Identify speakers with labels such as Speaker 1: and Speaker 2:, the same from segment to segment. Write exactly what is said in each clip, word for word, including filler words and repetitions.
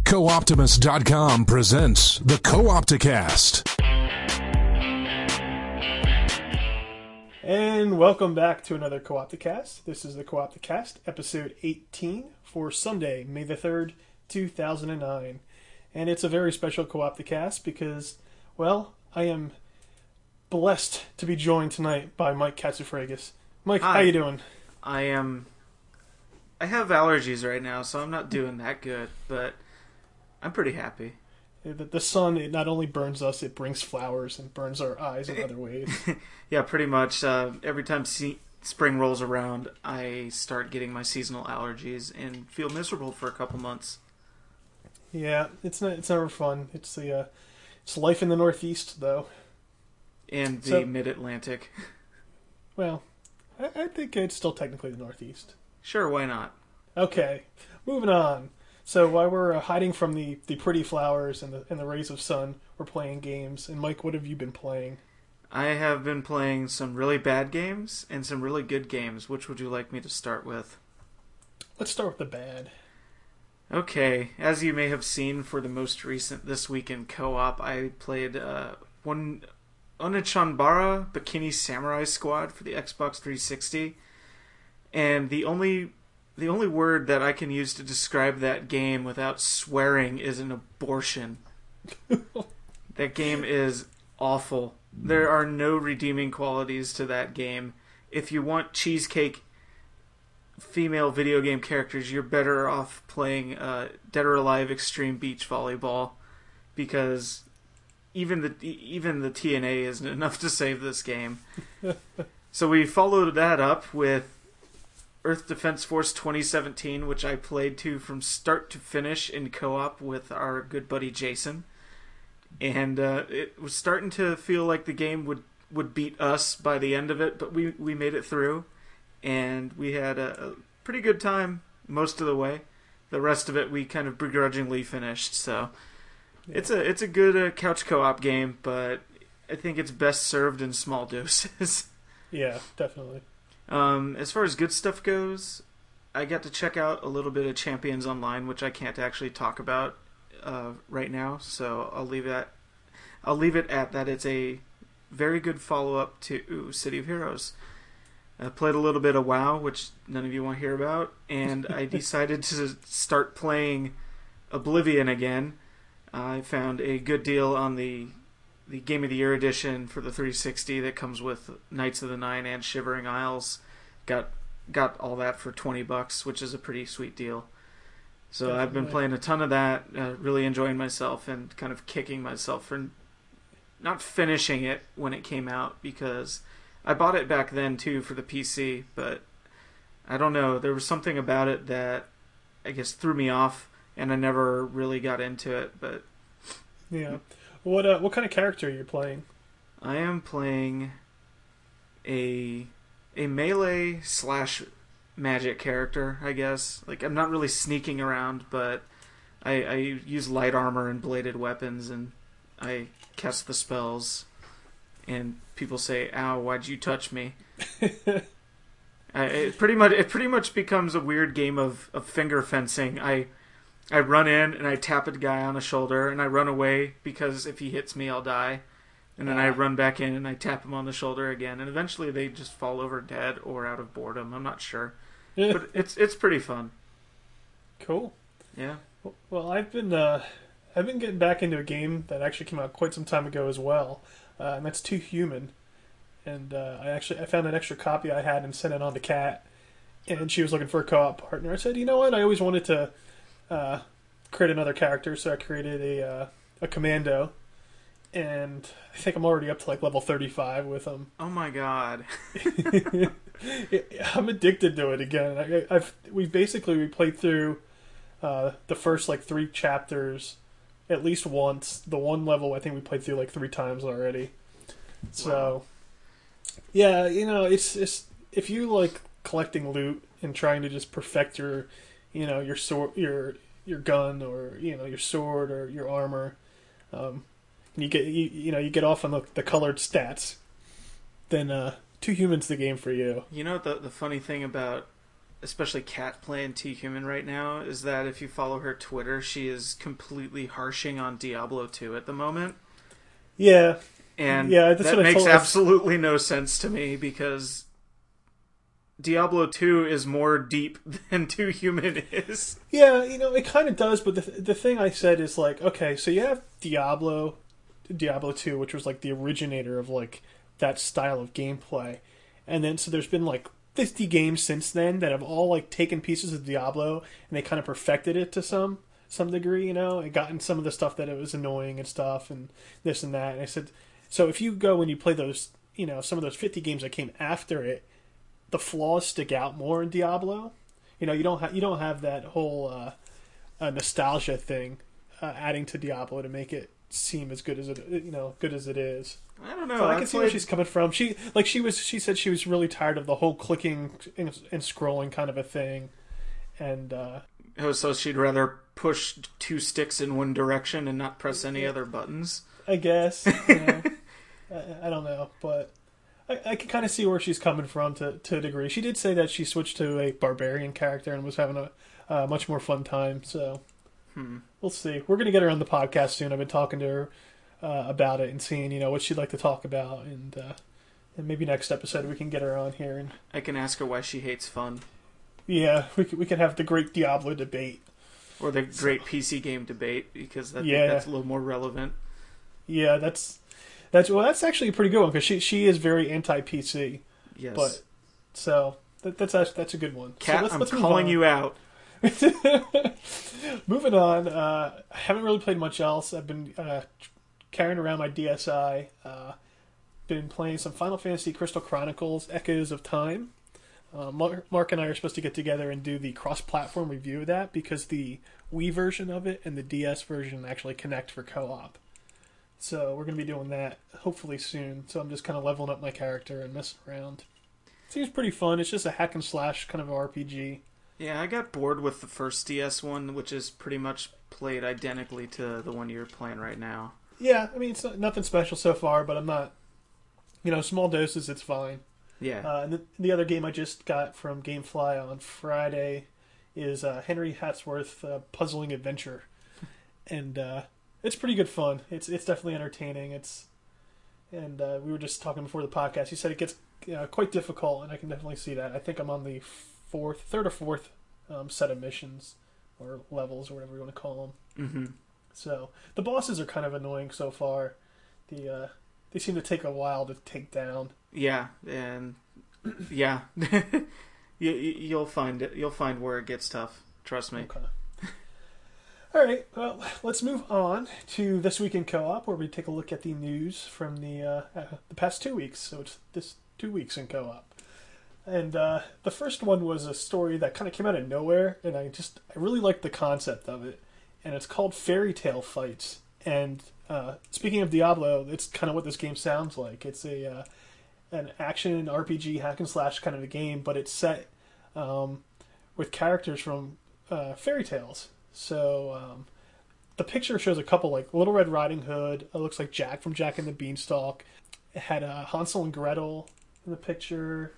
Speaker 1: Co Optimus dot com presents the Co-Opticast.
Speaker 2: And welcome back to another Co-Opticast. This is the Co-Opticast, episode eighteen for Sunday, May the third, two thousand nine. And it's a very special Co-Opticast because, well, I am blessed to be joined tonight by Mike Katsufragus. Mike,
Speaker 3: Hi.
Speaker 2: how you doing?
Speaker 3: I am. I have allergies right now, so I'm not doing that good, but I'm pretty happy.
Speaker 2: The, the sun, it not only burns us, it brings flowers and burns our eyes in other ways.
Speaker 3: Yeah, pretty much. Uh, every time se- spring rolls around, I start getting my seasonal allergies and feel miserable for a couple months.
Speaker 2: Yeah, it's not, it's never fun. It's the uh, it's life in the Northeast, though.
Speaker 3: And the
Speaker 2: So-
Speaker 3: mid-Atlantic.
Speaker 2: Well, I, I think it's still technically the Northeast.
Speaker 3: Sure, why not?
Speaker 2: Okay, moving on. So while we're uh, hiding from the, the pretty flowers and the and the rays of sun, we're playing games. And Mike, what have you been playing?
Speaker 3: I have been playing some really bad games and some really good games. Which would you like me to start with?
Speaker 2: Let's start with the bad.
Speaker 3: Okay, as you may have seen for the most recent This Week in Co-op, I played uh, one Onechanbara Bikini Samurai Squad for the Xbox three sixty, and the only the only word that I can use to describe that game without swearing is an abortion. That game is awful. There are no redeeming qualities to that game. If you want cheesecake female video game characters, you're better off playing uh, Dead or Alive Extreme Beach Volleyball, because even the even the T N A isn't enough to save this game. So we followed that up with Earth Defense Force twenty seventeen, which I played to from start to finish in co-op with our good buddy Jason. And uh, it was starting to feel like the game would, would beat us by the end of it, but we, we made it through. And we had a, a pretty good time most of the way. The rest of it we kind of begrudgingly finished. So yeah. it's a it's a good uh, couch co-op game, but I think it's best served in small doses.
Speaker 2: Yeah, definitely.
Speaker 3: Um, as far as good stuff goes, I got to check out a little bit of Champions Online, which I can't actually talk about uh, right now. So I'll leave that. I'll leave it at that. It's a very good follow-up to City of Heroes. I played a little bit of WoW, which none of you want to hear about, and I decided to start playing Oblivion again. I found a good deal on the the Game of the Year edition for the three sixty that comes with Knights of the Nine and Shivering Isles. Got got all that for twenty bucks, which is a pretty sweet deal. So Definitely. I've been playing a ton of that, uh, really enjoying myself and kind of kicking myself for not finishing it when it came out, because I bought it back then too for the P C, but I don't know, there was something about it that I guess threw me off, and I never really got into it. But
Speaker 2: yeah, what uh, what kind of character are you playing?
Speaker 3: I am playing a a melee slash magic character, I guess. Like, I'm not really sneaking around, but I, I use light armor and bladed weapons, and I cast the spells. And people say, "Ow, why'd you touch me?" I, it pretty much it pretty much becomes a weird game of, of finger fencing. I I run in and I tap a guy on the shoulder and I run away because if he hits me, I'll die. And then I run back in and I tap him on the shoulder again, and eventually they just fall over dead or out of boredom. I'm not sure, but it's it's pretty fun.
Speaker 2: Cool.
Speaker 3: Yeah.
Speaker 2: Well, I've been uh, I've been getting back into a game that actually came out quite some time ago as well. Uh, and that's Too Human, and uh, I actually I found an extra copy I had and sent it on to Kat, and she was looking for a co-op partner. I said, you know what, I always wanted to uh, create another character, so I created a uh, a commando, and I think I'm already up to like level thirty-five with him.
Speaker 3: Oh my god!
Speaker 2: I'm addicted to it again. I, I've we basically we played through uh, the first like three chapters at least once. The one level I think we played through like three times already. So, wow. Yeah, you know, it's it's if you like collecting loot and trying to just perfect your, you know, your sword, your your gun, or you know your sword or your armor, um, and you get you, you know you get off on the, the colored stats, then uh, Too Human's the game for you.
Speaker 3: You know the the funny thing about especially Kat playing T-Human right now, is that if you follow her Twitter, she is completely harshing on Diablo two at the moment.
Speaker 2: Yeah.
Speaker 3: And
Speaker 2: yeah, that's
Speaker 3: that
Speaker 2: what I
Speaker 3: makes
Speaker 2: told
Speaker 3: absolutely no sense to me, because Diablo two is more deep than T-Human is.
Speaker 2: Yeah, you know, it kind of does, but the the thing I said is like, okay, so you have Diablo, Diablo two, which was like the originator of like that style of gameplay. And then so there's been like fifty games since then that have all like taken pieces of Diablo and they kind of perfected it to some some degree, you know, and gotten some of the stuff that it was annoying and stuff and this and that. And I said, so if you go and you play those, you know, some of those fifty games that came after it, the flaws stick out more in Diablo. You know, you don't have you don't have that whole uh, uh, nostalgia thing uh, adding to Diablo to make it seem as good as it you know good as it is.
Speaker 3: I don't know.
Speaker 2: So I can
Speaker 3: I
Speaker 2: see
Speaker 3: played...
Speaker 2: where she's coming from. She like she was she said she was really tired of the whole clicking and, and scrolling kind of a thing, and uh,
Speaker 3: oh, so she'd rather push two sticks in one direction and not press any other buttons.
Speaker 2: I guess. You know, I, I don't know, but. I, I can kind of see where she's coming from to, to a degree. She did say that she switched to a barbarian character and was having a uh, much more fun time. So
Speaker 3: hmm.
Speaker 2: we'll see. We're going to get her on the podcast soon. I've been talking to her uh, about it and seeing, you know, what she'd like to talk about, and uh, and maybe next episode we can get her on here and
Speaker 3: I can ask her why she hates fun.
Speaker 2: Yeah, we can, we can have the great Diablo debate
Speaker 3: or the great P C game debate, because I think
Speaker 2: Yeah.
Speaker 3: that's a little more relevant.
Speaker 2: Yeah, that's. That's well. That's actually a pretty good one because she she is very anti-P C.
Speaker 3: Yes.
Speaker 2: But so that, that's a, that's a good one.
Speaker 3: Kat,
Speaker 2: so let's,
Speaker 3: I'm
Speaker 2: let's move
Speaker 3: calling
Speaker 2: on.
Speaker 3: you out.
Speaker 2: Moving on. Uh, I haven't really played much else. I've been uh, carrying around my D S I. Uh, been playing some Final Fantasy Crystal Chronicles: Echoes of Time. Uh, Mark, Mark and I are supposed to get together and do the cross-platform review of that because the Wii version of it and the D S version actually connect for co-op. So we're going to be doing that hopefully soon. So I'm just kind of leveling up my character and messing around. Seems pretty fun. It's just a hack and slash kind of R P G.
Speaker 3: Yeah, I got bored with the first D S one, which is pretty much played identically to the one you're playing right now.
Speaker 2: Yeah, I mean, it's not, nothing special so far, but I'm not... You know, small doses, it's fine.
Speaker 3: Yeah.
Speaker 2: Uh, and the, the other game I just got from GameFly on Friday is uh, Henry Hatsworth uh, Puzzling Adventure. And... Uh, It's pretty good fun. It's it's definitely entertaining. It's and uh, we were just talking before the podcast. You said it gets uh, quite difficult, and I can definitely see that. I think I'm on the fourth, third or fourth um, set of missions or levels or whatever you want to call them.
Speaker 3: Mm-hmm.
Speaker 2: So the bosses are kind of annoying so far. The uh, they seem to take a while to take down.
Speaker 3: Yeah, and yeah, you, you'll find it. You'll find where it gets tough. Trust me.
Speaker 2: Okay. All right, well, let's move on to This Week in Co-op, where we take a look at the news from the uh, uh, the past two weeks. So it's this two weeks in Co-op. And uh, the first one was a story that kind of came out of nowhere, and I just I really liked the concept of it. And it's called Fairy Tale Fights. And uh, speaking of Diablo, it's kind of what this game sounds like. It's a uh, an action R P G hack and slash kind of a game, but it's set um, with characters from uh, fairy tales. So um, the picture shows a couple like Little Red Riding Hood. It looks like Jack from Jack and the Beanstalk. It had uh, Hansel and Gretel in the picture.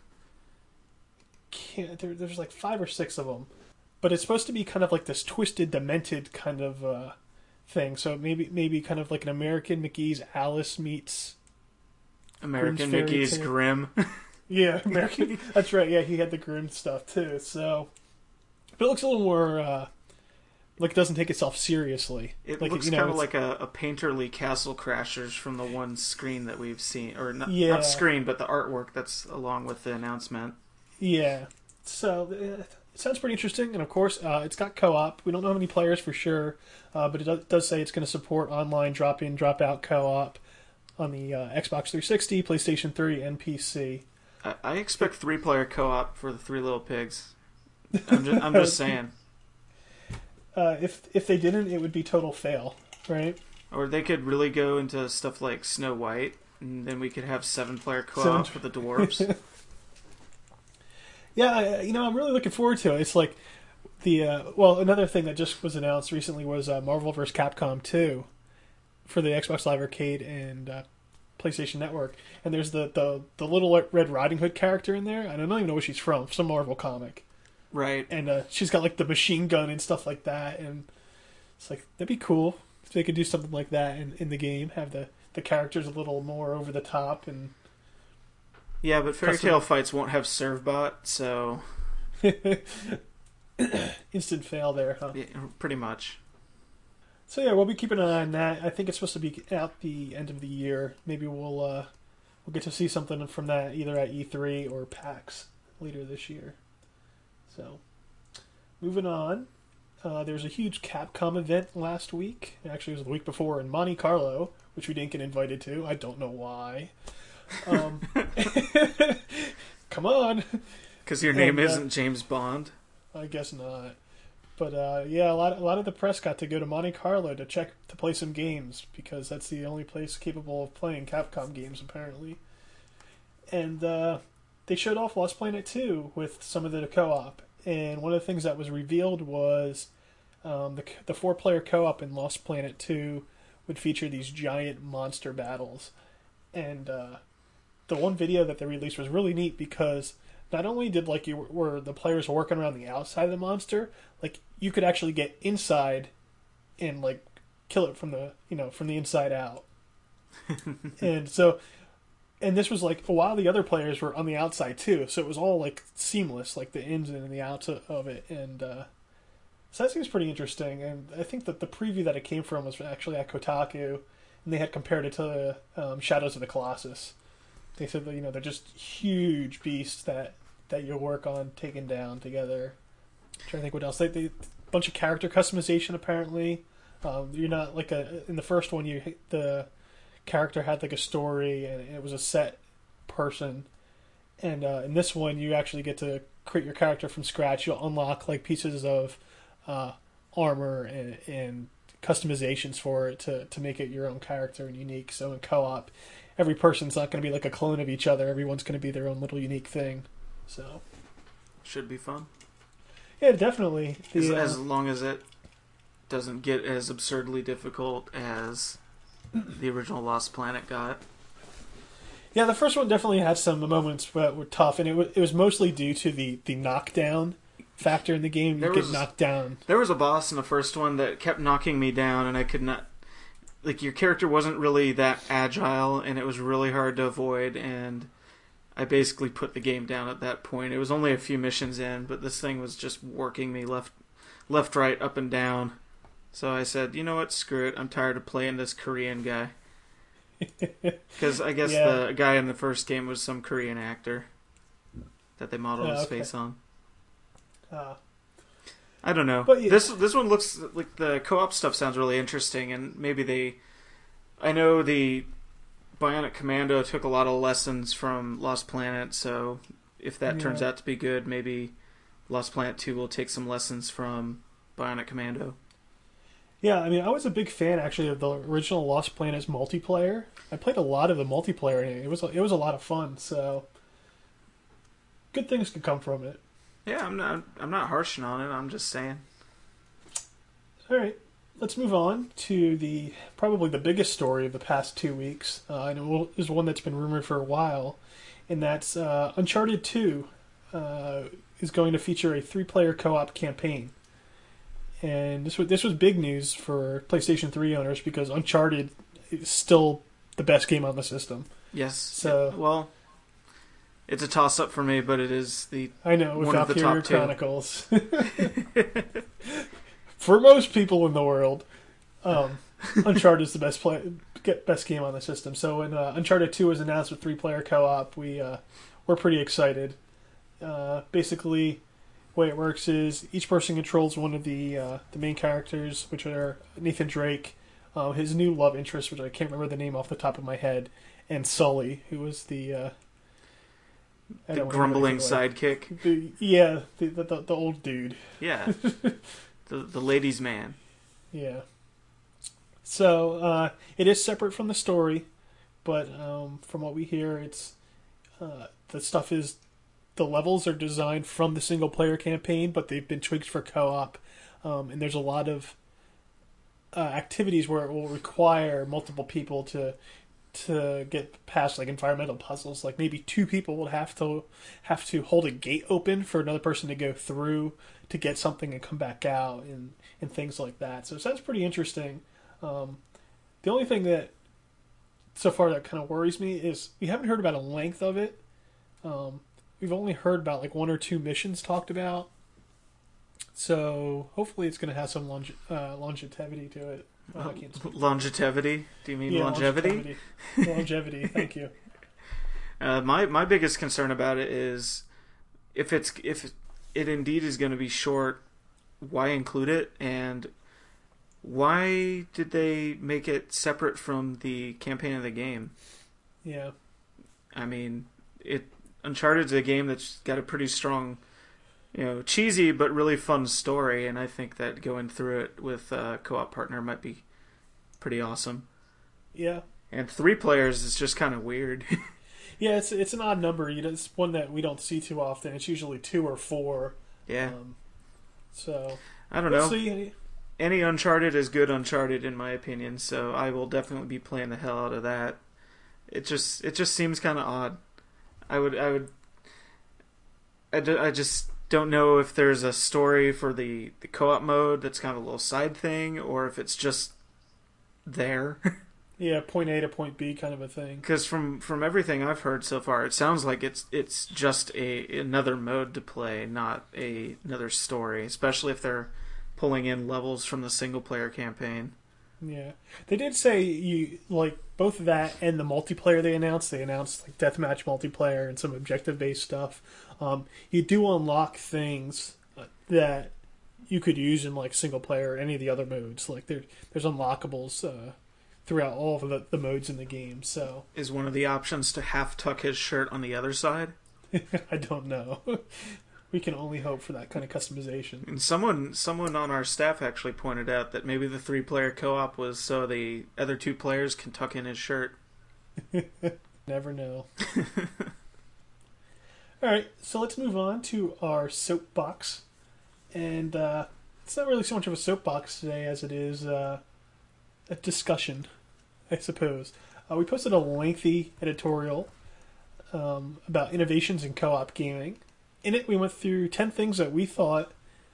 Speaker 2: Can't, there, there's like five or six of them, but it's supposed to be kind of like this twisted, demented kind of uh, thing. So maybe maybe kind of like an American McGee's Alice meets
Speaker 3: American
Speaker 2: Grimm's Fairy
Speaker 3: McGee's
Speaker 2: Tale.
Speaker 3: Grimm.
Speaker 2: Yeah, American. That's right. Yeah, he had the Grimm stuff too. So, but it looks a little more. Uh, Like it doesn't take itself seriously.
Speaker 3: It
Speaker 2: like,
Speaker 3: looks
Speaker 2: you know,
Speaker 3: kind of
Speaker 2: it's-
Speaker 3: like a, a Painterly Castle Crashers from the one screen that we've seen, or not,
Speaker 2: Yeah.
Speaker 3: not screen, but the artwork that's along with the announcement.
Speaker 2: Yeah. So uh, it sounds pretty interesting, and of course, uh, it's got co-op. We don't know how many players for sure, uh, but it does, does say it's going to support online drop-in, drop-out co-op on the uh, Xbox three sixty, PlayStation three, and P C.
Speaker 3: I, I expect three-player co-op for the Three Little Pigs. I'm just, I'm just saying.
Speaker 2: Uh, if if they didn't, it would be total fail, right?
Speaker 3: Or they could really go into stuff like Snow White, and then we could have seven-player co-op
Speaker 2: Seven-
Speaker 3: for the dwarves.
Speaker 2: Yeah, I- you know, I'm really looking forward to it. It's like the uh, well, another thing that just was announced recently was uh, Marvel vs. Capcom two for the Xbox Live Arcade and uh, PlayStation Network. And there's the, the the little Red Riding Hood character in there. I don't even know where she's from. Some Marvel comic.
Speaker 3: Right.
Speaker 2: And uh, she's got like the machine gun and stuff like that, and it's like that'd be cool if they could do something like that in, in the game. Have the, the characters a little more over the top and
Speaker 3: yeah, but Fairy
Speaker 2: custom-
Speaker 3: Tail fights won't have Servbot, so
Speaker 2: instant fail there, huh?
Speaker 3: yeah, pretty much.
Speaker 2: So yeah, we'll be keeping an eye on that. I think it's supposed to be out the end of the year. Maybe we'll uh, we'll get to see something from that either at E three or PAX later this year. So, moving on, uh, there was a huge Capcom event last week. Actually, it was the week before in Monte Carlo, which we didn't get invited to. I don't know why. Um, come on.
Speaker 3: Because your name
Speaker 2: And, uh,
Speaker 3: isn't James Bond.
Speaker 2: I guess not. But uh, yeah, a lot, a lot of the press got to go to Monte Carlo to check to play some games because that's the only place capable of playing Capcom games apparently. And uh, they showed off Lost Planet two with some of the co-op, and one of the things that was revealed was um, the the four player co-op in Lost Planet two would feature these giant monster battles, and uh, the one video that they released was really neat because not only did like you were the players working around the outside of the monster, like you could actually get inside and like kill it from the you know from the inside out, and so. And this was like while the other players were on the outside too, so it was all like seamless, like the ins and the outs of it, and uh, so that seems pretty interesting. And I think that the preview that it came from was actually at Kotaku, and they had compared it to um, Shadows of the Colossus. They said that you know they're just huge beasts that that you work on taking down together. I'm trying to think what else. They, they bunch of character customization apparently. Um, you're not like a in the first one you the character had like a story and it was a set person, and uh, in this one you actually get to create your character from scratch. You'll unlock like pieces of uh, armor and, and customizations for it to, to make it your own character and unique. So in co-op, every person's not going to be like a clone of each other. Everyone's going to be their own little unique thing. So
Speaker 3: Should be fun.
Speaker 2: yeah, definitely. The,
Speaker 3: as,
Speaker 2: uh,
Speaker 3: as long as it doesn't get as absurdly difficult as the original Lost Planet got.
Speaker 2: Yeah, the first one definitely had some moments that were tough, and it was, it was mostly due to the, the knockdown factor in the game. You
Speaker 3: There
Speaker 2: get
Speaker 3: was-
Speaker 2: knocked down.
Speaker 3: There was a boss in the first one that kept knocking me down, and I could not... Like, your character wasn't really that agile, and it was really hard to avoid, and I basically put the game down at that point. It was only a few missions in, but this thing was just working me left, left, right, up, and down. So I said, you know what, screw it. I'm tired of playing this Korean guy. Because I guess
Speaker 2: Yeah.
Speaker 3: the guy in the first game was some Korean actor that they modeled
Speaker 2: Oh,
Speaker 3: his
Speaker 2: okay.
Speaker 3: face on.
Speaker 2: Uh,
Speaker 3: I don't know.
Speaker 2: But yeah.
Speaker 3: This this one looks like the co-op stuff sounds really interesting, and maybe they... I know the Bionic Commando took a lot of lessons from Lost Planet, so if that turns
Speaker 2: Yeah.
Speaker 3: out to be good, maybe Lost Planet two will take some lessons from Bionic Commando.
Speaker 2: yeah, I mean, I was a big fan actually of the original Lost Planets multiplayer. I played a lot of the multiplayer, and it was it was a lot of fun. So good things could come from it.
Speaker 3: Yeah, I'm not I'm not harshing on it. I'm just saying.
Speaker 2: All right, let's move on to the probably the biggest story of the past two weeks. Uh, and it is one that's been rumored for a while, and that's uh, Uncharted two uh, is going to feature a three-player co-op campaign. And this was this was big news for PlayStation three owners because Uncharted is still the best game on the system.
Speaker 3: Yes.
Speaker 2: So-
Speaker 3: well, it's a toss-up for me, but it is the
Speaker 2: I know, with
Speaker 3: One of the
Speaker 2: Valkyria
Speaker 3: top two.
Speaker 2: Chronicles. For most people in the world, um, Uncharted is the best play, get- best game on the system. So when uh, Uncharted two was announced with three-player co-op, we uh, we're pretty excited. Uh, basically, the way it works is each person controls one of the uh, the main characters, which are Nathan Drake, uh, his new love interest, which I can't remember the name off the top of my head, and Sully, who was the uh, I
Speaker 3: the
Speaker 2: don't wanna
Speaker 3: grumbling
Speaker 2: give it away.
Speaker 3: sidekick.
Speaker 2: The, yeah, the, the the the old dude.
Speaker 3: Yeah. the the ladies' man.
Speaker 2: Yeah. So uh, it is separate from the story, but um, from what we hear, it's uh, the stuff is the levels are designed from the single player campaign, but they've been tweaked for co-op, um, and there's a lot of uh, activities where it will require multiple people to to get past like environmental puzzles. Like maybe two people would have to have to hold a gate open for another person to go through to get something and come back out, and and things like that. So it sounds pretty interesting. Um, the only thing that so far that kind of worries me is we haven't heard about a length of it. Um, we've only heard about like one or two missions talked about. So hopefully it's going to have some longe- uh, longevity to it. Oh, I can't speak.
Speaker 3: Longevity? Do you mean
Speaker 2: Yeah,
Speaker 3: longevity?
Speaker 2: Longevity. Longevity. Thank you.
Speaker 3: Uh, my my biggest concern about it is if it's if it indeed is going to be short, why include it, and why did they make it separate from the campaign of the game?
Speaker 2: Yeah.
Speaker 3: I mean, it Uncharted's a game that's got a pretty strong, you know, cheesy but really fun story, and I think that going through it with a co-op partner might be pretty awesome.
Speaker 2: Yeah.
Speaker 3: And three players is just kind of weird.
Speaker 2: Yeah, it's it's an odd number. You know, it's one that we don't see too often. It's usually two or four.
Speaker 3: Yeah.
Speaker 2: Um, so
Speaker 3: I don't
Speaker 2: we'll
Speaker 3: know.
Speaker 2: see.
Speaker 3: Any Uncharted is good Uncharted in my opinion, so I will definitely be playing the hell out of that. It just it just seems kind of odd. I would I would I, ju- I just don't know if there's a story for the, the co-op mode that's kind of a little side thing, or if it's just there.
Speaker 2: Yeah, point A to point B kind of a thing.
Speaker 3: Because from, from everything I've heard so far, it sounds like it's it's just a another mode to play, not a another story. Especially if they're pulling in levels from the single player campaign.
Speaker 2: Yeah, they did say you like both that and the multiplayer they announced. They announced like deathmatch multiplayer and some objective based stuff. Um, you do unlock things that you could use in like single player or any of the other modes. Like there, there's unlockables uh, throughout all of the, the modes in the game. So
Speaker 3: is one of the options to half tuck his shirt on the other side?
Speaker 2: I don't know. We can only hope for that kind of customization.
Speaker 3: And someone someone on our staff actually pointed out that maybe the three-player co-op was so the other two players can tuck in his shirt.
Speaker 2: Never know. All right, so let's move on to our soapbox. And uh, it's not really so much of a soapbox today as it is uh, a discussion, I suppose. Uh, we posted a lengthy editorial um, about innovations in co-op gaming. In it, we went through ten things that we thought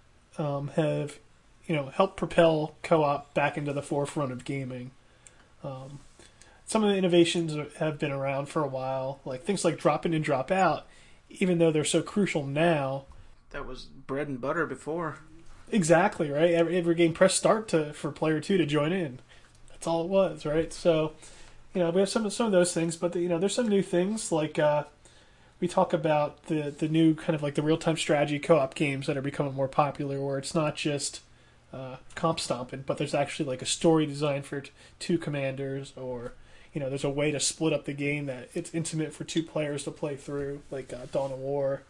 Speaker 2: um, have, you know, helped propel co-op back into the forefront of gaming. Um, some of the innovations have been around for a while, like things like drop in and drop out, even though they're so crucial now.
Speaker 3: That was bread and butter before.
Speaker 2: Exactly, right? Every, every game, press start to for player two to join in. That's all it was, right? So, you know, we have some some of those things, but the, you know, there's some new things like. Uh, We talk about the, the new kind of like the real-time strategy co-op games that are becoming more popular, where it's not just uh, comp stomping, but there's actually like a story designed for t- two commanders, or you know, there's a way to split up the game that it's intimate for two players to play through, like uh, Dawn of War.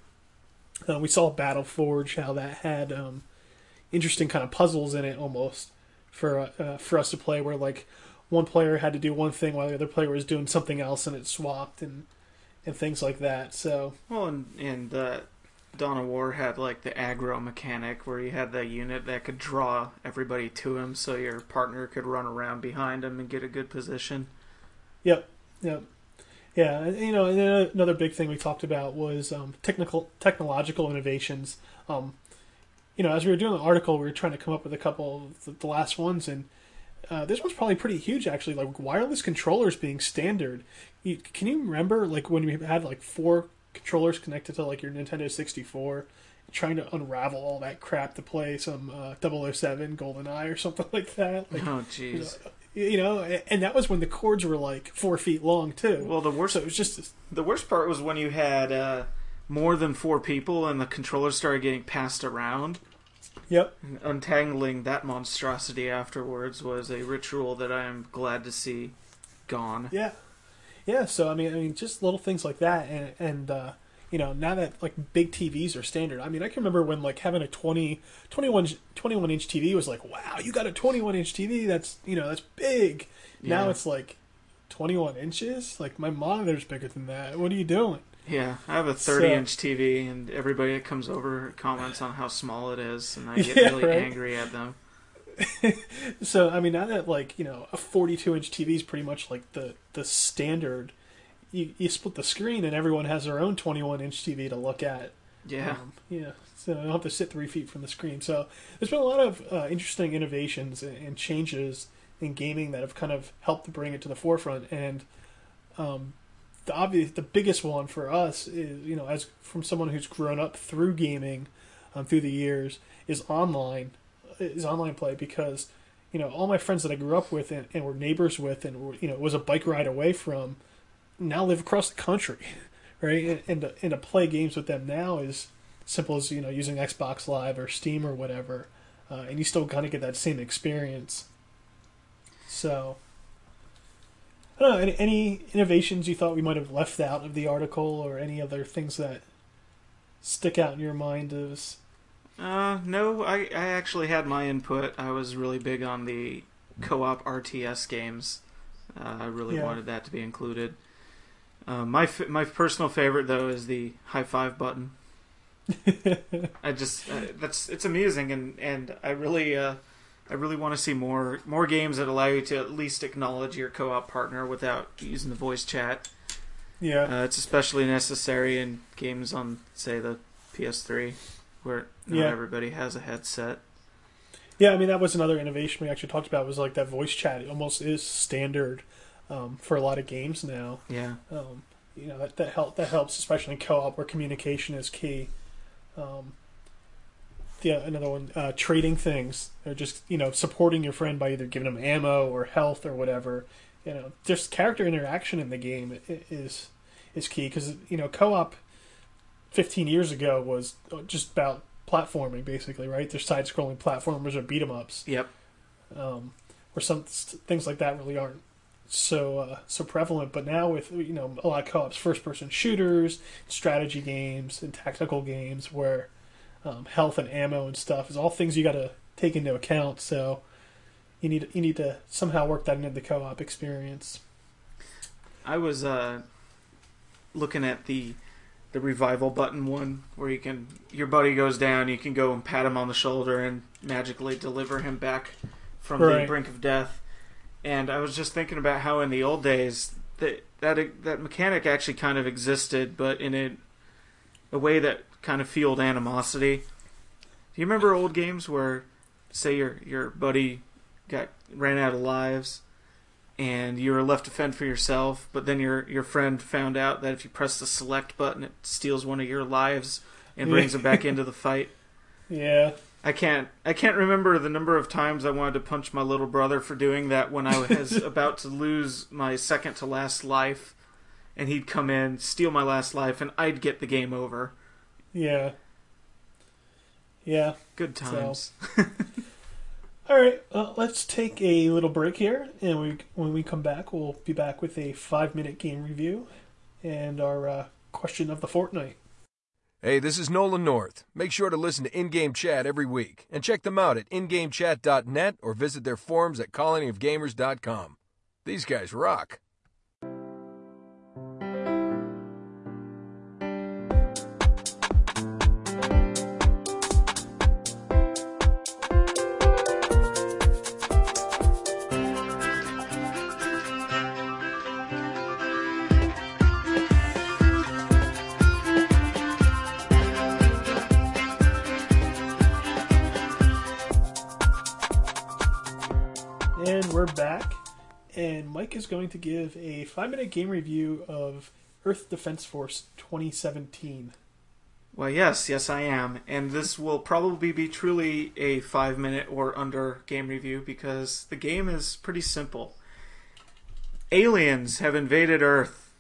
Speaker 2: Uh, we saw Battleforge, how that had um, interesting kind of puzzles in it almost for uh, for us to play, where like one player had to do one thing while the other player was doing something else, and it swapped and. And things like that. So
Speaker 3: well, and and uh, Dawn of War had like the aggro mechanic where you had the unit that could draw everybody to him, so your partner could run around behind him and get a good position.
Speaker 2: Yep, yep, yeah. And, you know, and then another big thing we talked about was um, technical technological innovations. Um, you know, as we were doing the article, we were trying to come up with a couple of the, the last ones, and uh, this one's probably pretty huge actually. Like wireless controllers being standard. You, can you remember like when we had like four controllers connected to like your Nintendo sixty-four, trying to unravel all that crap to play some uh, double oh seven GoldenEye or something like that? Like,
Speaker 3: oh, jeez.
Speaker 2: You know, you know, and that was when the cords were like four feet long too.
Speaker 3: Well, the worst.
Speaker 2: So it was just
Speaker 3: the worst part was when you had uh, more than four people and the controllers started getting passed around.
Speaker 2: Yep.
Speaker 3: Untangling that monstrosity afterwards was a ritual that I am glad to see gone.
Speaker 2: Yeah. Yeah, so I mean, I mean, just little things like that, and and uh, you know, now that like big T Vs are standard. I mean, I can remember when like having a twenty, twenty-one, twenty-one inch T V was like, wow, you got a twenty-one inch T V. That's you know, that's big.
Speaker 3: Yeah.
Speaker 2: Now it's like twenty-one inches. Like my monitor's bigger than that. What are you doing?
Speaker 3: Yeah, I have a thirty inch T V, and everybody that comes over comments on how small it is, and I get
Speaker 2: Yeah,
Speaker 3: really
Speaker 2: right?
Speaker 3: angry at them.
Speaker 2: So I mean, now that like you know a forty-two inch T V is pretty much like the the standard. You you split the screen and everyone has their own twenty-one inch T V to look at.
Speaker 3: Yeah.
Speaker 2: Um, yeah. So I don't have to sit three feet from the screen. So there's been a lot of uh, interesting innovations and, and changes in gaming that have kind of helped bring it to the forefront. And um, the obvious, the biggest one for us is, you know, as from someone who's grown up through gaming um, through the years, is online, is online play because, you know, all my friends that I grew up with and, and were neighbors with and were, you know, was a bike ride away from, now live across the country, right? And, and, to, and to play games with them now is simple as, you know, using Xbox Live or Steam or whatever, uh, and you still kind of get that same experience. So, I don't know, any, any innovations you thought we might have left out of the article or any other things that stick out in your mind as...
Speaker 3: Uh, no, I, I actually had my input. I was really big on the co-op R T S games. Uh, I really
Speaker 2: Yeah.
Speaker 3: wanted that to be included. Uh, my f- my personal favorite though is the high five button. I just uh, that's it's amusing and, and I really uh, I really want to see more more games that allow you to at least acknowledge your co-op partner without using the voice chat.
Speaker 2: Yeah.
Speaker 3: Uh, it's especially necessary in games on, say, the P S three, where not
Speaker 2: Yeah.
Speaker 3: everybody has a headset.
Speaker 2: Yeah, I mean, that was another innovation we actually talked about, was like that voice chat. It almost is standard um, for a lot of games now.
Speaker 3: Yeah.
Speaker 2: Um, you know, that, that, help, that helps, especially in co-op where communication is key. Um, yeah, another one, uh, trading things, or just, you know, supporting your friend by either giving them ammo or health or whatever. You know, just character interaction in the game is is key because, you know, co-op fifteen years ago was just about platforming, basically, right? There's side-scrolling platformers or beat-em-ups.
Speaker 3: Yep.
Speaker 2: Um, where some things like that really aren't so uh, so prevalent. But now with, you know, a lot of co-ops, first-person shooters, strategy games, and tactical games where um, health and ammo and stuff is all things you got to take into account. So you need you need to somehow work that into the co-op experience.
Speaker 3: I was uh, looking at the the revival button one, where you can your buddy goes down, you can go and pat him on the shoulder and magically deliver him back from
Speaker 2: Right.
Speaker 3: the brink of death. And I was just thinking about how in the old days that that that mechanic actually kind of existed, but in a a way that kind of fueled animosity. Do you remember old games where, say, your your buddy got ran out of lives, and you were left to fend for yourself, but then your your friend found out that if you press the select button, it steals one of your lives and brings him back into the fight?
Speaker 2: Yeah.
Speaker 3: I can't I can't remember the number of times I wanted to punch my little brother for doing that when I was about to lose my second to last life, and he'd come in, steal my last life, and I'd get the game over.
Speaker 2: Yeah. Yeah.
Speaker 3: Good times.
Speaker 2: So. All right, uh, let's take a little break here, and we, when we come back, we'll be back with a five-minute game review and our uh, question of the fortnight.
Speaker 4: Hey, this is Nolan North. Make sure to listen to In-Game Chat every week, and check them out at in game chat dot net or visit their forums at colony of gamers dot com. These guys rock.
Speaker 2: And we're back, and Mike is going to give a five-minute game review of Earth Defense Force twenty seventeen.
Speaker 3: Well, yes, yes I am. And this will probably be truly a five minute or under game review because the game is pretty simple. Aliens have invaded Earth,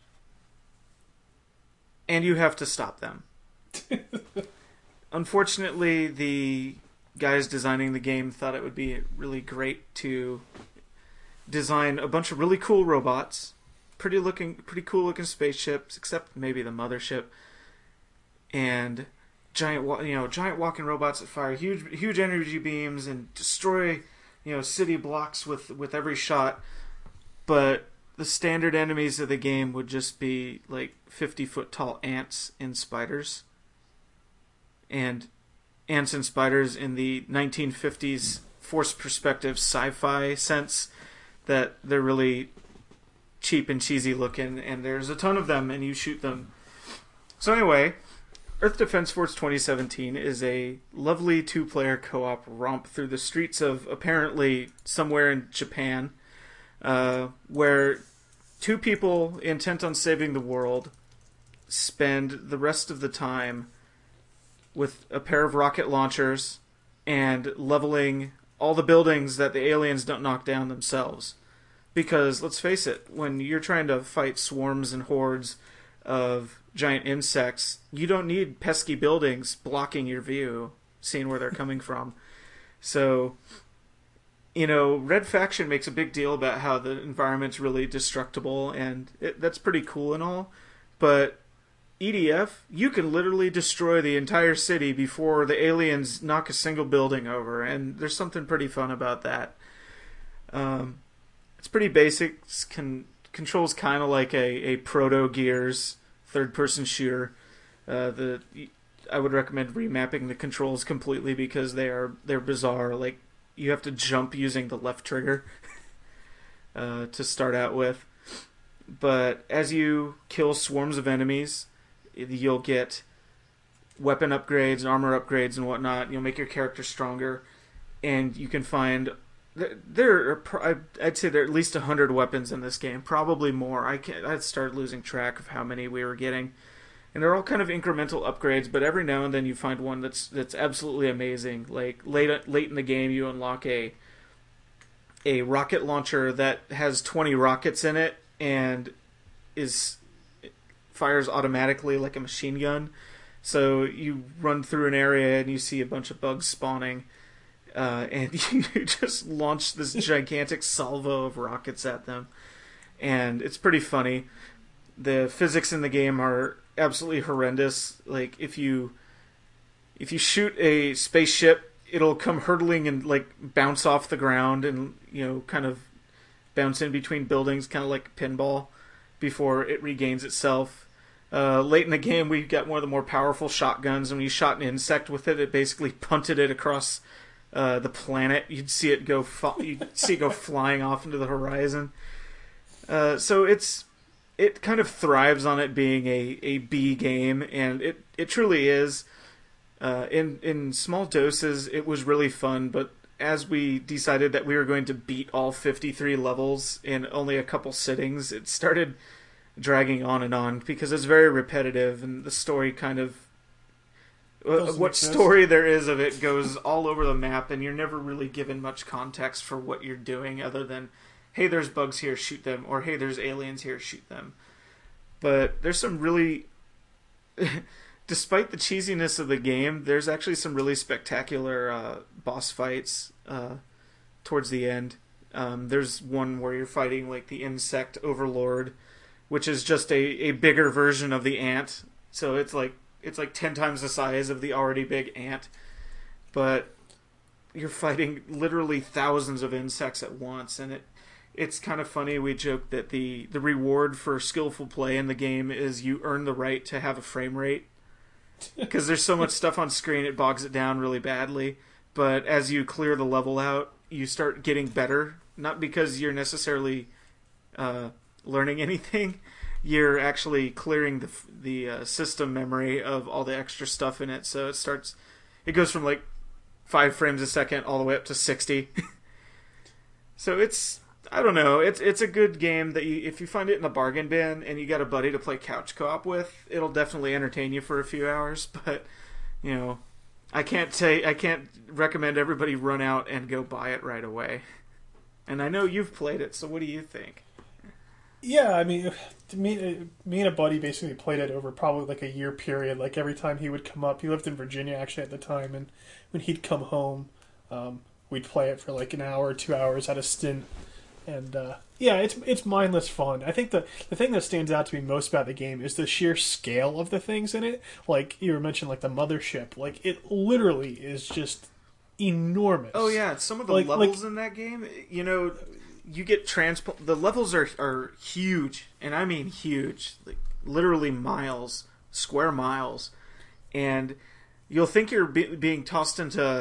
Speaker 3: and you have to stop them. Unfortunately, the guys designing the game thought it would be really great to design a bunch of really cool robots, pretty looking, pretty cool looking spaceships, except maybe the mothership, and giant, you know, giant walking robots that fire huge, huge energy beams and destroy, you know, city blocks with with every shot. But the standard enemies of the game would just be like fifty foot tall ants and spiders, and ants and spiders in the nineteen fifties forced perspective sci-fi sense that they're really cheap and cheesy looking, and there's a ton of them, and you shoot them. So anyway, Earth Defense Force twenty seventeen is a lovely two-player co-op romp through the streets of apparently somewhere in Japan, uh, where two people intent on saving the world spend the rest of the time with a pair of rocket launchers and leveling all the buildings that the aliens don't knock down themselves. Because, let's face it, when you're trying to fight swarms and hordes of giant insects, you don't need pesky buildings blocking your view, seeing where they're coming from. So, you know, Red Faction makes a big deal about how the environment's really destructible, and it, that's pretty cool and all, but E D F, you can literally destroy the entire city before the aliens knock a single building over, and there's something pretty fun about that. Um, it's pretty basic. It's con- controls kind of like a, a Proto Gears third-person shooter. Uh, the I would recommend remapping the controls completely because they are they're bizarre. Like, you have to jump using the left trigger uh, to start out with. But as you kill swarms of enemies, you'll get weapon upgrades and armor upgrades and whatnot. You'll make your character stronger, and you can find there are, I'd say there are at least a hundred weapons in this game, probably more. I can't, I'd started losing track of how many we were getting, and they're all kind of incremental upgrades. But every now and then you find one that's that's absolutely amazing. Like late late in the game, you unlock a a rocket launcher that has twenty rockets in it and is fires automatically like a machine gun. So you run through an area and you see a bunch of bugs spawning, uh, and you just launch this gigantic salvo of rockets at them, and it's pretty funny. The physics in the game are absolutely horrendous. Like, if you if you shoot a spaceship, it'll come hurtling and like bounce off the ground and, you know, kind of bounce in between buildings, kind of like a pinball, before it regains itself. Uh, late in the game, we got one of the more powerful shotguns, and when you shot an insect with it, it basically punted it across uh, the planet. You'd see it go, fa- you'd see it go flying off into the horizon. Uh, so it's it kind of thrives on it being a, a B game, and it, it truly is. Uh, in in small doses, it was really fun, but as we decided that we were going to beat all fifty-three levels in only a couple sittings, it started dragging on and on because it's very repetitive, and the story kind of uh, what exist. story there is of it goes all over the map, and you're never really given much context for what you're doing other than, hey, there's bugs here, shoot them, or hey, there's aliens here, shoot them. But there's some really despite the cheesiness of the game, there's actually some really spectacular uh, boss fights uh, towards the end. Um, there's one where you're fighting like the insect overlord, which is just a, a bigger version of the ant. So it's like it's like ten times the size of the already big ant. But you're fighting literally thousands of insects at once, and it it's kind of funny. We joke that the, the reward for skillful play in the game is you earn the right to have a frame rate. Because there's so much stuff on screen, it bogs it down really badly. But as you clear the level out, you start getting better. Not because you're necessarily uh, learning anything. You're actually clearing the the uh, system memory of all the extra stuff in it. So it starts, it goes from like five frames a second all the way up to sixty. So it's, I don't know, it's it's a good game that you, if you find it in a bargain bin and you got a buddy to play couch co-op with, it'll definitely entertain you for a few hours. But, you know, I can't say I can't recommend everybody run out and go buy it right away. And I know you've played it, so what do you think?
Speaker 2: Yeah, I mean, me, me and a buddy basically played it over probably like a year period. Like every time he would come up, he lived in Virginia actually at the time, and when he'd come home, um, we'd play it for like an hour or two hours at a stint. And uh, yeah, it's it's mindless fun. I think the the thing that stands out to me most about the game is the sheer scale of the things in it. Like you were mentioning, like the mothership. Like it literally is just enormous.
Speaker 3: Oh yeah, some of the
Speaker 2: like,
Speaker 3: levels
Speaker 2: like,
Speaker 3: in that game, you know, you get transport. The levels are are huge, and I mean huge, like literally miles, square miles, and you'll think you're be- being tossed into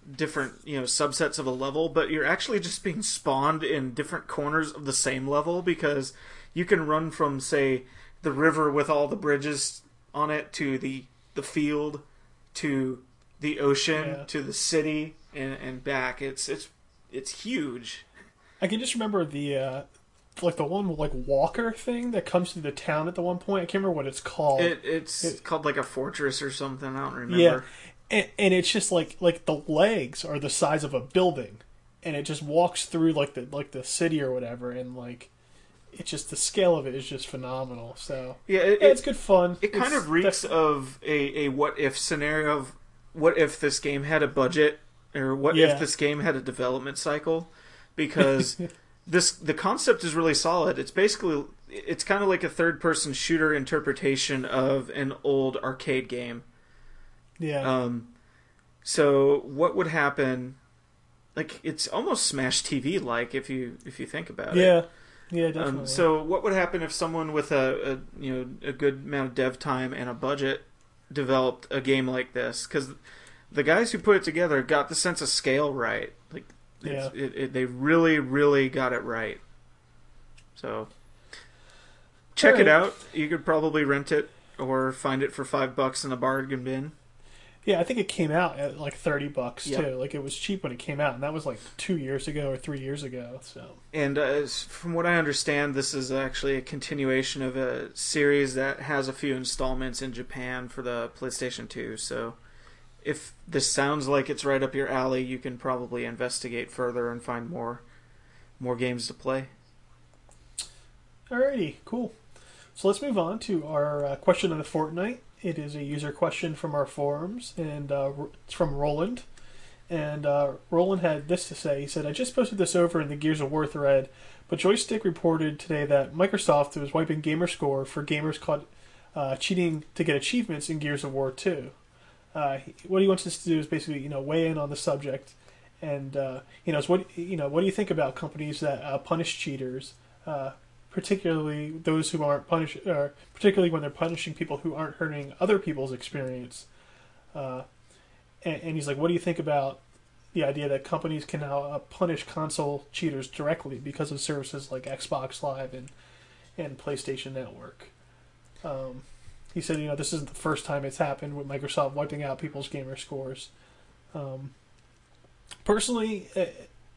Speaker 3: different, you know, subsets of a level, but you're actually just being spawned in different corners of the same level, because you can run from, say, the river with all the bridges on it to the the field to the ocean
Speaker 2: Yeah.
Speaker 3: to the city and, and back. It's it's it's huge.
Speaker 2: I can just remember the uh, like the one like walker thing that comes through the town at the one point. I can't remember what it's called.
Speaker 3: It, it's
Speaker 2: It-
Speaker 3: called like a fortress or something. I don't remember.
Speaker 2: Yeah, and, and it's just like like the legs are the size of a building, and it just walks through like the like the city or whatever, and like it's just the scale of it is just phenomenal. So
Speaker 3: Yeah, it,
Speaker 2: yeah, it's
Speaker 3: it,
Speaker 2: good fun.
Speaker 3: it kind
Speaker 2: It's
Speaker 3: of reeks
Speaker 2: def-
Speaker 3: of a, a what if scenario of what if this game had a budget, or what
Speaker 2: Yeah.
Speaker 3: if this game had a development cycle, because this the concept is really solid. It's basically it's kind of like a third person shooter interpretation of an old arcade game.
Speaker 2: yeah.
Speaker 3: Um, so what would happen? Like, it's almost Smash T V like, if you if you think about it.
Speaker 2: yeah, yeah, definitely.
Speaker 3: Um, so what would happen if someone with a, a you know a good amount of dev time and a budget developed a game like this? Because the guys who put it together got the sense of scale right. Like, it's,
Speaker 2: Yeah.
Speaker 3: it, it, they really, really got it right. So check it
Speaker 2: Alright.
Speaker 3: out. You could probably rent it or find it for five bucks in a bargain bin.
Speaker 2: Yeah, I think it came out at like thirty bucks
Speaker 3: Yep.
Speaker 2: too. Like it was cheap when it came out, and that was like two years ago or three years ago. So
Speaker 3: And uh, as- from what I understand, this is actually a continuation of a series that has a few installments in Japan for the PlayStation two. So if this sounds like it's right up your alley, you can probably investigate further and find more more games to play.
Speaker 2: alrighty, cool. So let's move on to our uh, question of the fortnight. It is a user question from our forums, and uh, it's from Roland. And uh, Roland had this to say. He said, I just posted this over in the Gears of War thread, but Joystick reported today that Microsoft was wiping Gamerscore for gamers caught uh, cheating to get achievements in Gears of War two. Uh, he- what he wants us to do is basically, you know, weigh in on the subject, and uh, you know, it's what you know, what do you think about companies that uh, punish cheaters, uh, particularly those who aren't punish, uh, particularly when they're punishing people who aren't hurting other people's experience. Uh, and, and he's like, what do you think about the idea that companies can now uh, punish console cheaters directly because of services like Xbox Live and and PlayStation Network? Um, he said, you know, this isn't the first time it's happened with Microsoft wiping out people's gamer scores. Um, personally, uh,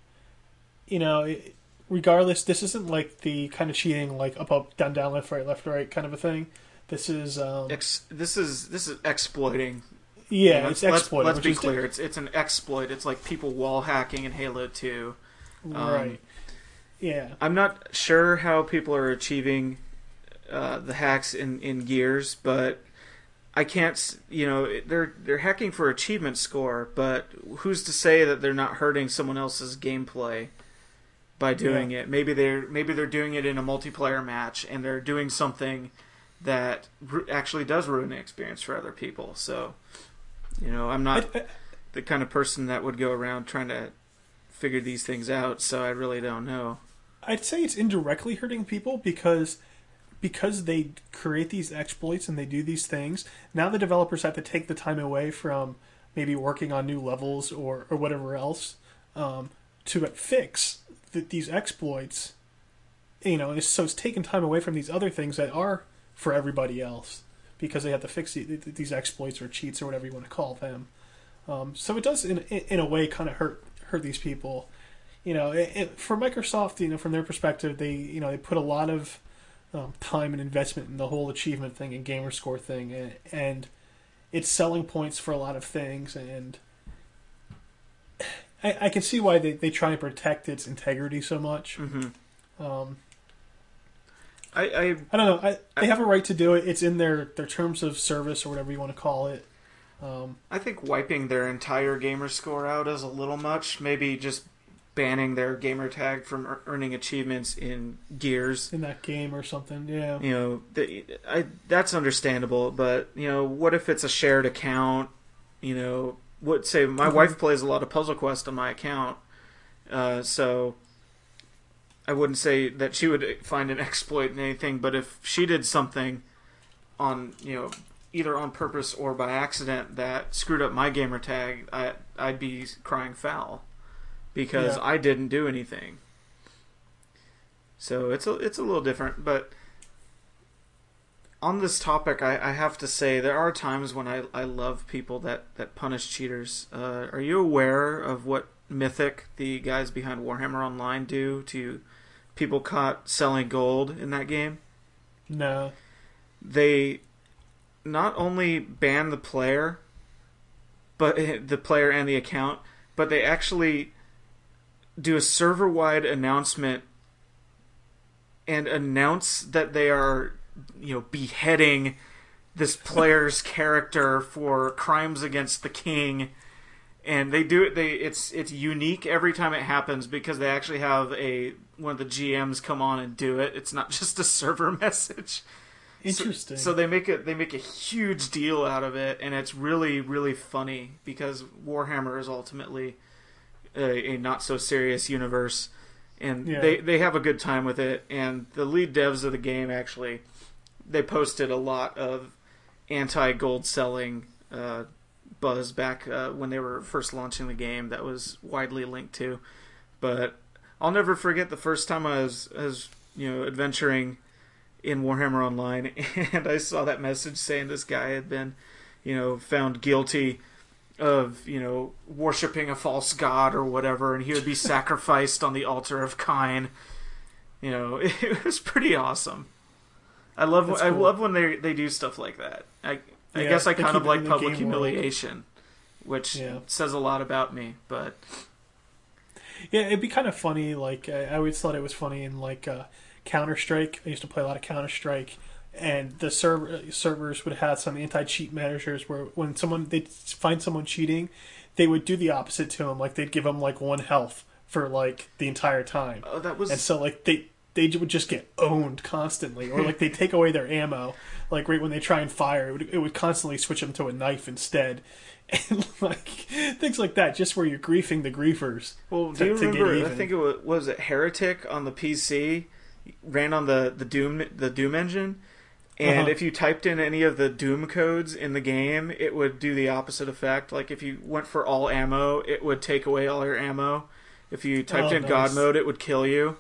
Speaker 2: you know, it, regardless, this isn't like the kind of cheating like up, up, down, down, left, right, left, right kind of a thing. This is, um,
Speaker 3: Ex- this is this is exploiting.
Speaker 2: yeah,
Speaker 3: You know,
Speaker 2: it's
Speaker 3: let's,
Speaker 2: exploiting.
Speaker 3: Let's
Speaker 2: which
Speaker 3: be
Speaker 2: is di-
Speaker 3: clear. It's it's an exploit. It's like people wall hacking in Halo two. Um,
Speaker 2: right. Yeah.
Speaker 3: I'm not sure how people are achieving uh, the hacks in, in Gears, but I can't. s- You know, they're they're hacking for achievement score, but who's to say that they're not hurting someone else's gameplay by doing it? Maybe they're maybe they're doing it in a multiplayer match, and they're doing something that ru- actually does ruin the experience for other people. So, you know, I'm not
Speaker 2: I- I-
Speaker 3: the kind of person that would go around trying to figure these things out. So I really don't know.
Speaker 2: I'd say it's indirectly hurting people because because they create these exploits and they do these things. Now the developers have to take the time away from maybe working on new levels or, or whatever else um, to fix th- these exploits. You know, it's, so it's taking time away from these other things that are for everybody else because they have to fix the, these exploits or cheats or whatever you want to call them. Um, so it does, in in a way, kind of hurt hurt these people. You know, it, it, for Microsoft, you know, from their perspective, they you know they put a lot of um, time and investment in the whole achievement thing and gamer score thing, and, and it's selling points for a lot of things. And I, I can see why they, they try and protect its integrity so much.
Speaker 3: Mm-hmm.
Speaker 2: Um,
Speaker 3: I, I
Speaker 2: I don't know. I, they
Speaker 3: I-
Speaker 2: have a right to do it. It's in their, their terms of service or whatever you want to call it. Um,
Speaker 3: I think wiping their entire gamer score out is a little much. Maybe just banning their gamer tag from ear- earning achievements in Gears.
Speaker 2: in that game or something, yeah.
Speaker 3: You know, the, I that's understandable. But you know, what if it's a shared account? You know, what say my
Speaker 2: Mhm.
Speaker 3: wife plays a lot of Puzzle Quest on my account, uh, so I wouldn't say that she would find an exploit in anything. But if she did something on, you know, either on purpose or by accident that screwed up my gamer tag, I, I'd be crying foul because
Speaker 2: Yeah.
Speaker 3: I didn't do anything. So it's a, it's a little different, but on this topic, I, I have to say there are times when I, I love people that, that punish cheaters. Uh, are you aware of what Mythic, the guys behind Warhammer Online, do to people caught selling gold in that game?
Speaker 2: No.
Speaker 3: They not only ban the player, but the player and the account, but they actually do a server-wide announcement and announce that they are, you know, beheading this player's character for crimes against the king. And they do it. They it's it's unique every time it happens because they actually have a one of the G Ms come on and do it. It's not just a server message.
Speaker 2: Interesting.
Speaker 3: So, so they make it they make a huge deal out of it, and it's really really funny because Warhammer is ultimately a, a not so serious universe, and
Speaker 2: Yeah.
Speaker 3: they they have a good time with it. And the lead devs of the game actually they posted a lot of anti gold selling uh, buzz back uh, when they were first launching the game. That was widely linked to, but I'll never forget the first time I was, I was you know adventuring in Warhammer Online, and I saw that message saying this guy had been, you know, found guilty of, you know, worshipping a false god or whatever, and he would be sacrificed on the altar of Kine. You know, it was pretty awesome. I love
Speaker 2: That's
Speaker 3: I
Speaker 2: cool.
Speaker 3: love when they they do stuff like that. I I
Speaker 2: Yeah,
Speaker 3: guess I
Speaker 2: they
Speaker 3: kind
Speaker 2: keep
Speaker 3: of
Speaker 2: it
Speaker 3: like
Speaker 2: in the
Speaker 3: public
Speaker 2: game world.
Speaker 3: humiliation, which
Speaker 2: Yeah.
Speaker 3: says a lot about me. But
Speaker 2: Yeah, it'd be kind of funny. Like I I always thought it was funny in like uh, Counter Strike. I used to play a lot of Counter Strike, and the server servers would have some anti-cheat measures where when someone they'd find someone cheating, they would do the opposite to them. Like they'd give them like one health for like the entire time,
Speaker 3: oh, that was
Speaker 2: and so like they they would just get owned constantly, or like they take away their ammo. Like right when they try and fire, it would, it would constantly switch them to a knife instead. And like things like that, just where you're griefing the griefers.
Speaker 3: Well,
Speaker 2: to-
Speaker 3: do you
Speaker 2: to get
Speaker 3: remember? I
Speaker 2: even.
Speaker 3: think it was, was it Heretic on the P C ran on the, the Doom the Doom engine, and
Speaker 2: Uh-huh.
Speaker 3: if you typed in any of the Doom codes in the game, it would do the opposite effect. Like if you went for all ammo, it would take away all your ammo. If you typed
Speaker 2: Oh,
Speaker 3: in God
Speaker 2: nice.
Speaker 3: mode, it would kill you.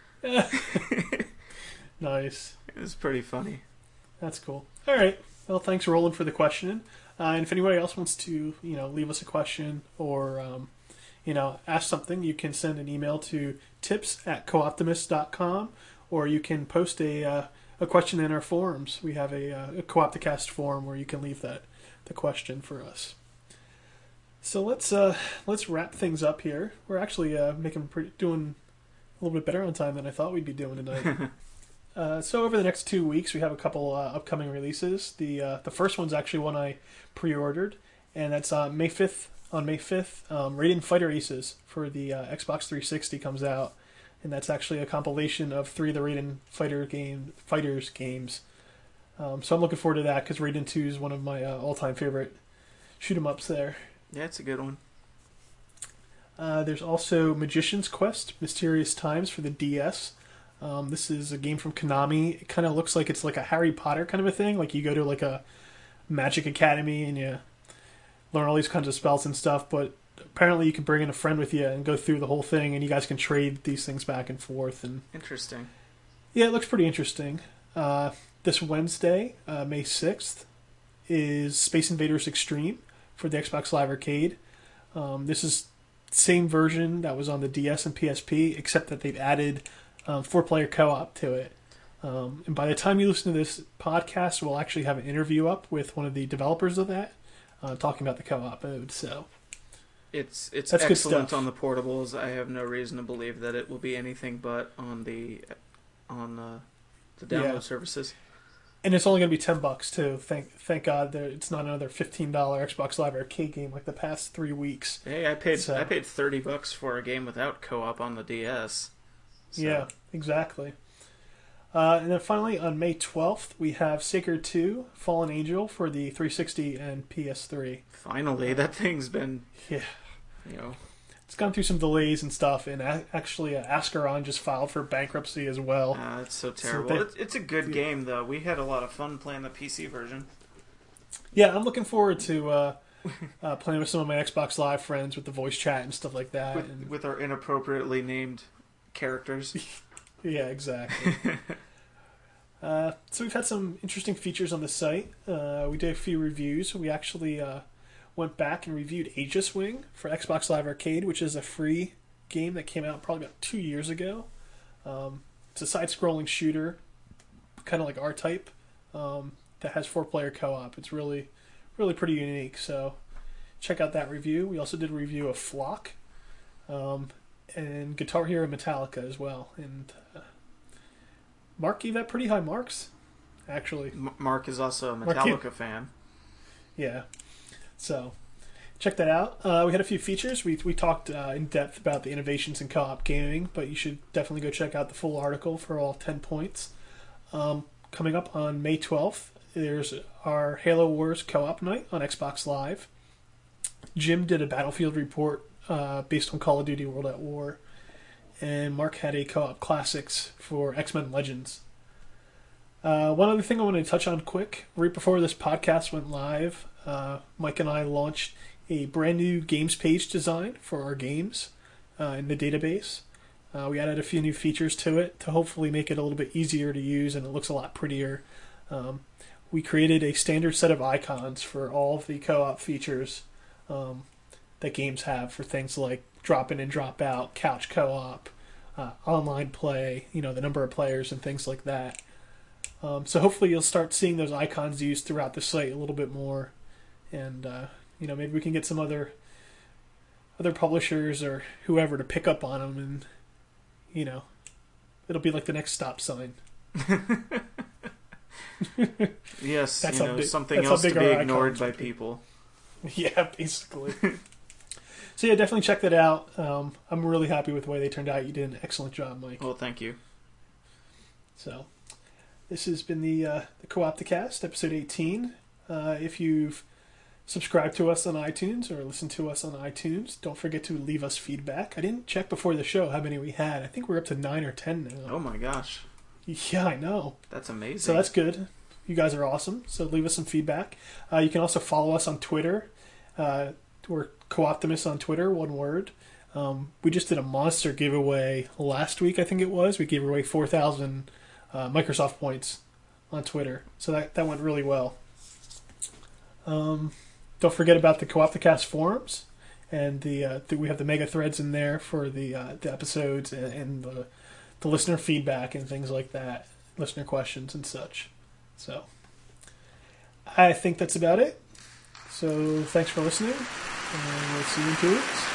Speaker 2: Nice.
Speaker 3: It was pretty funny.
Speaker 2: That's cool. All right. Well, thanks, Roland, for the question. Uh, and if anybody else wants to, you know, leave us a question or, um, you know, ask something, you can send an email to tips at cooptimist dot com, or you can post a uh, a question in our forums. We have a, uh, a Co-Opticast forum where you can leave that the question for us. So let's uh, let's wrap things up here. We're actually uh, making pretty, doing a little bit better on time than I thought we'd be doing tonight. Uh, so over the next two weeks, we have a couple uh, upcoming releases. The uh, the first one's actually one I pre-ordered, and that's uh, May fifth. On May fifth, um, Raiden Fighter Aces for the uh, Xbox three sixty comes out, and that's actually a compilation of three of the Raiden Fighter game Fighters games. Um, so I'm looking forward to that because Raiden two is one of my uh, all-time favorite shoot 'em ups. There.
Speaker 3: Yeah, it's a good one.
Speaker 2: Uh, there's also Magician's Quest: Mysterious Times for the D S. Um, this is a game from Konami. It kind of looks like it's like a Harry Potter kind of a thing. Like you go to like a magic academy and you learn all these kinds of spells and stuff. But apparently you can bring in a friend with you and go through the whole thing, and you guys can trade these things back and forth. And
Speaker 3: Interesting.
Speaker 2: yeah, it looks pretty interesting. Uh, this Wednesday, uh, May sixth, is Space Invaders Extreme for the Xbox Live Arcade. Um, this is the same version that was on the D S and P S P, except that they've added um, four-player co-op to it. Um, and by the time you listen to this podcast, we'll actually have an interview up with one of the developers of that, uh, talking about the co-op mode. So
Speaker 3: It's it's
Speaker 2: That's good
Speaker 3: excellent
Speaker 2: stuff.
Speaker 3: on the portables. I have no reason to believe that it will be anything but on the on uh, the download
Speaker 2: Yeah.
Speaker 3: services.
Speaker 2: And it's only going to be ten bucks too. Thank thank God that it's not another fifteen dollar Xbox Live Arcade game like the past three weeks.
Speaker 3: Hey, I paid
Speaker 2: So-
Speaker 3: I paid thirty bucks for a game without co-op on the D S. So,
Speaker 2: Yeah, exactly. Uh, and then finally, on May twelfth, we have Sacred two, Fallen Angel for the three sixty and P S three.
Speaker 3: finally, that thing's been
Speaker 2: Yeah,
Speaker 3: you know
Speaker 2: it's gone through some delays and stuff, and a- actually uh, Ascaron just filed for bankruptcy as well.
Speaker 3: uh, it's so terrible.
Speaker 2: they-
Speaker 3: it's, it's a good game though. We had a lot of fun playing the P C version.
Speaker 2: Yeah, I'm looking forward to uh, uh, playing with some of my Xbox Live friends with the voice chat and stuff like that.
Speaker 3: With,
Speaker 2: and,
Speaker 3: with our inappropriately named characters.
Speaker 2: yeah, exactly. uh, so we've had some interesting features on the site. Uh, we did a few reviews. We actually uh, went back and reviewed Aegis Wing for Xbox Live Arcade, which is a free game that came out probably about two years ago. Um, it's a side-scrolling shooter, kind of like R-Type, um, that has four-player co-op. It's really, really pretty unique. So check out that review. We also did a review of Flock, um, and Guitar Hero Metallica as well. And uh, Mark gave that pretty high marks, actually.
Speaker 3: M- Mark is also a
Speaker 2: Mark,
Speaker 3: Metallica
Speaker 2: you-
Speaker 3: fan.
Speaker 2: Yeah. So check that out. Uh, we had a few features. We we talked uh, in depth about the innovations in co-op gaming, but you should definitely go check out the full article for all ten points. Um, coming up on May twelfth, there's our Halo Wars co-op night on Xbox Live. Jim did a Battlefield report uh, based on Call of Duty World at War, and Mark had a co-op classics for X-Men Legends. Uh, one other thing I wanted to touch on quick, right before this podcast went live, uh, Mike and I launched a brand new games page design for our games uh, in the database. Uh, we added a few new features to it to hopefully make it a little bit easier to use, and it looks a lot prettier. Um, we created a standard set of icons for all of the co-op features um, that games have for things like drop in and drop out, couch co-op, uh, online play, you know, the number of players and things like that. Um, so hopefully you'll start seeing those icons used throughout the site a little bit more, and uh, you know, maybe we can get some other other publishers or whoever to pick up on them, and you know, it'll be like the next stop sign.
Speaker 3: Yes,
Speaker 2: That's
Speaker 3: you
Speaker 2: how
Speaker 3: know,
Speaker 2: big-
Speaker 3: something
Speaker 2: that's how
Speaker 3: else to
Speaker 2: big
Speaker 3: be
Speaker 2: our
Speaker 3: ignored
Speaker 2: icons
Speaker 3: by
Speaker 2: would be.
Speaker 3: people.
Speaker 2: Yeah, basically. So yeah, definitely check that out. Um, I'm really happy with the way they turned out. You did an excellent job, Mike.
Speaker 3: Well, thank you.
Speaker 2: So this has been the uh, the Co-Opticast, episode eighteen. Uh, if you've subscribed to us on iTunes or listened to us on iTunes, don't forget to leave us feedback. I didn't check before the show how many we had. I think we're up to nine or ten now.
Speaker 3: Oh my gosh,
Speaker 2: Yeah, I know.
Speaker 3: that's amazing.
Speaker 2: So that's good. You guys are awesome. So leave us some feedback. Uh, you can also follow us on Twitter. Uh, we're Co-Optimus on Twitter, one word. Um, we just did a monster giveaway last week, I think it was. We gave away four thousand uh, Microsoft points on Twitter. So that, that went really well. Um, don't forget about the Co-Opticast forums. And the, uh, the we have the mega threads in there for the uh, the episodes and, and the, the listener feedback and things like that. Listener questions and such. So, I think that's about it. So, thanks for listening, and we'll see you in two weeks.